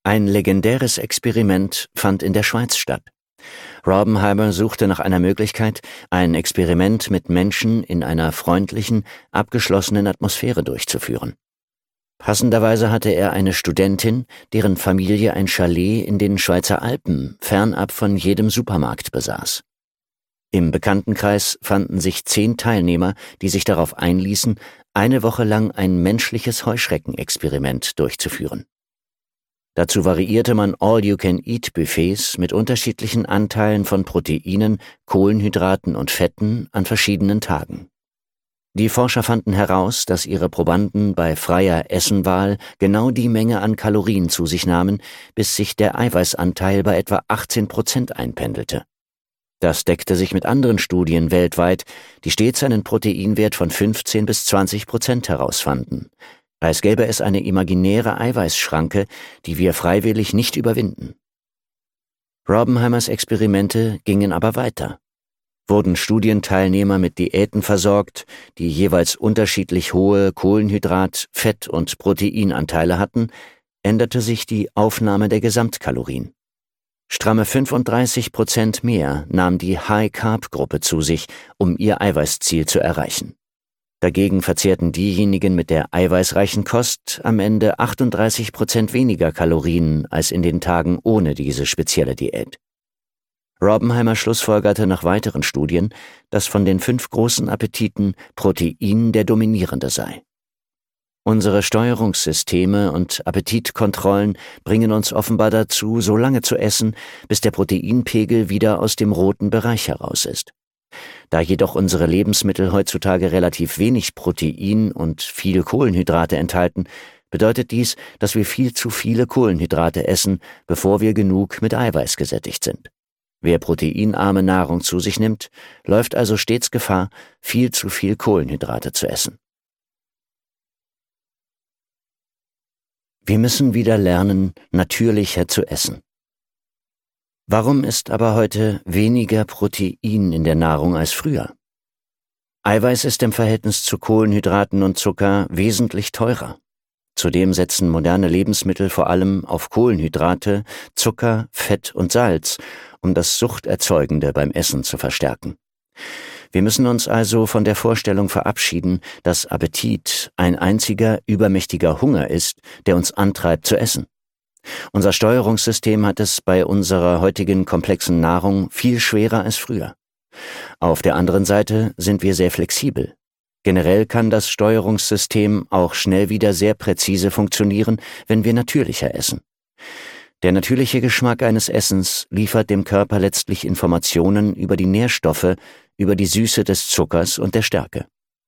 Ein legendäres Experiment fand in der Schweiz statt. Robbenheimer suchte nach einer Möglichkeit, ein Experiment mit Menschen in einer freundlichen, abgeschlossenen Atmosphäre durchzuführen. Passenderweise hatte er eine Studentin, deren Familie ein Chalet in den Schweizer Alpen, fernab von jedem Supermarkt besaß. Im Bekanntenkreis fanden sich 10 Teilnehmer, die sich darauf einließen, eine Woche lang ein menschliches Heuschreckenexperiment durchzuführen. Dazu variierte man All-You-Can-Eat-Buffets mit unterschiedlichen Anteilen von Proteinen, Kohlenhydraten und Fetten an verschiedenen Tagen. Die Forscher fanden heraus, dass ihre Probanden bei freier Essenwahl genau die Menge an Kalorien zu sich nahmen, bis sich der Eiweißanteil bei etwa 18% einpendelte. Das deckte sich mit anderen Studien weltweit, die stets einen Proteinwert von 15 bis 20% herausfanden, als gäbe es eine imaginäre Eiweißschranke, die wir freiwillig nicht überwinden. Robbenheimers Experimente gingen aber weiter. Wurden Studienteilnehmer mit Diäten versorgt, die jeweils unterschiedlich hohe Kohlenhydrat-, Fett- und Proteinanteile hatten, änderte sich die Aufnahme der Gesamtkalorien. Stramme 35% mehr nahm die High-Carb-Gruppe zu sich, um ihr Eiweißziel zu erreichen. Dagegen verzehrten diejenigen mit der eiweißreichen Kost am Ende 38% weniger Kalorien als in den Tagen ohne diese spezielle Diät. Robbenheimer schlussfolgerte nach weiteren Studien, dass von den 5 großen Appetiten Protein der dominierende sei. Unsere Steuerungssysteme und Appetitkontrollen bringen uns offenbar dazu, so lange zu essen, bis der Proteinpegel wieder aus dem roten Bereich heraus ist. Da jedoch unsere Lebensmittel heutzutage relativ wenig Protein und viel Kohlenhydrate enthalten, bedeutet dies, dass wir viel zu viele Kohlenhydrate essen, bevor wir genug mit Eiweiß gesättigt sind. Wer proteinarme Nahrung zu sich nimmt, läuft also stets Gefahr, viel zu viel Kohlenhydrate zu essen. Wir müssen wieder lernen, natürlicher zu essen. Warum ist aber heute weniger Protein in der Nahrung als früher? Eiweiß ist im Verhältnis zu Kohlenhydraten und Zucker wesentlich teurer. Zudem setzen moderne Lebensmittel vor allem auf Kohlenhydrate, Zucker, Fett und Salz, um das Suchterzeugende beim Essen zu verstärken. Wir müssen uns also von der Vorstellung verabschieden, dass Appetit ein einziger übermächtiger Hunger ist, der uns antreibt zu essen. Unser Steuerungssystem hat es bei unserer heutigen komplexen Nahrung viel schwerer als früher. Auf der anderen Seite sind wir sehr flexibel. Generell kann das Steuerungssystem auch schnell wieder sehr präzise funktionieren, wenn wir natürlicher essen. Der natürliche Geschmack eines Essens liefert dem Körper letztlich Informationen über die Nährstoffe, über die Süße des Zuckers und der Stärke.